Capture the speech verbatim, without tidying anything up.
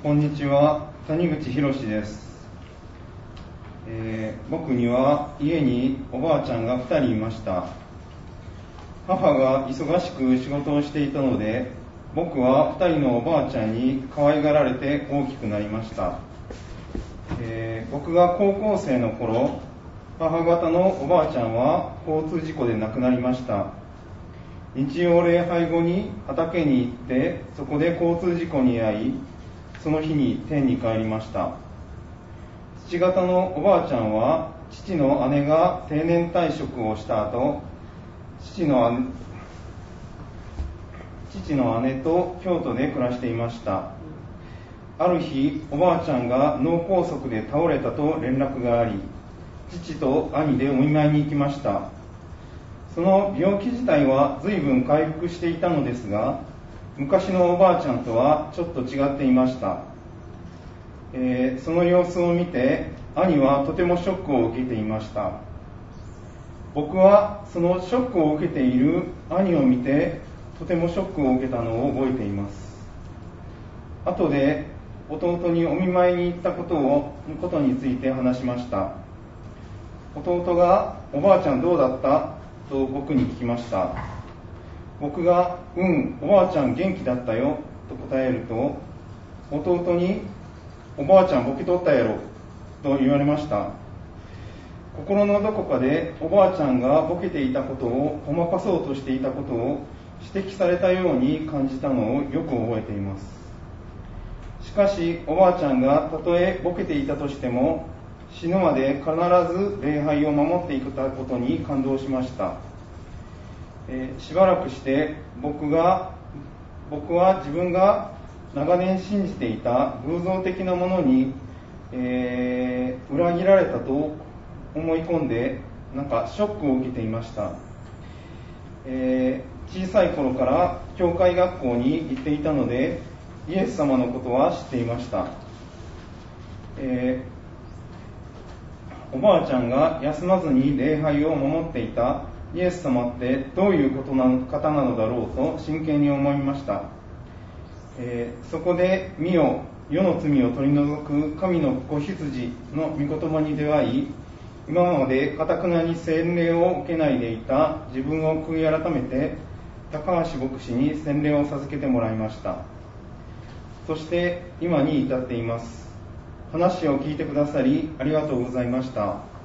こんにちは、谷口博です、えー、僕には家におばあちゃんがふたりいました。母が忙しく仕事をしていたので、僕はふたりのおばあちゃんに可愛がられて大きくなりました。えー、僕が高校生の頃、母方のおばあちゃんは交通事故で亡くなりました。日曜礼拝後に畑に行って、そこで交通事故に遭い、その日に天に帰りました。父方のおばあちゃんは、父の姉が定年退職をした後、父の姉、父の姉と京都で暮らしていました。ある日、おばあちゃんが脳梗塞で倒れたと連絡があり、父と兄でお見舞いに行きました。その病気自体は随分回復していたのですが、昔のおばあちゃんとはちょっと違っていました。えー、その様子を見て、兄はとてもショックを受けていました。僕はそのショックを受けている兄を見て、とてもショックを受けたのを覚えています。後で弟にお見舞いに行ったことをことについて話しました。弟がおばあちゃんどうだったと僕に聞きました。僕がうんおばあちゃん元気だったよと答えると、弟におばあちゃんボケとったやろと言われました。心のどこかでおばあちゃんがボケていたことをごまかそうとしていたことを指摘されたように感じたのをよく覚えています。しかしおばあちゃんがたとえボケていたとしても、死ぬまで必ず礼拝を守っていくことに感動しました。えー、しばらくして僕が僕は自分が長年信じていた偶像的なものに、えー、裏切られたと思い込んで、なんかショックを受けていました。えー、小さい頃から教会学校に行っていたので、イエス様のことは知っていました。えー、おばあちゃんが休まずに礼拝を守っていたイエス様ってどういうことなの方なのだろうと真剣に思いました。えー、そこで見よ世の罪を取り除く神の子羊の御言葉に出会い、今まで堅くなに洗礼を受けないでいた自分を悔い改めて高橋牧師に洗礼を授けてもらいました。そして今に至っています。話を聞いてくださりありがとうございました。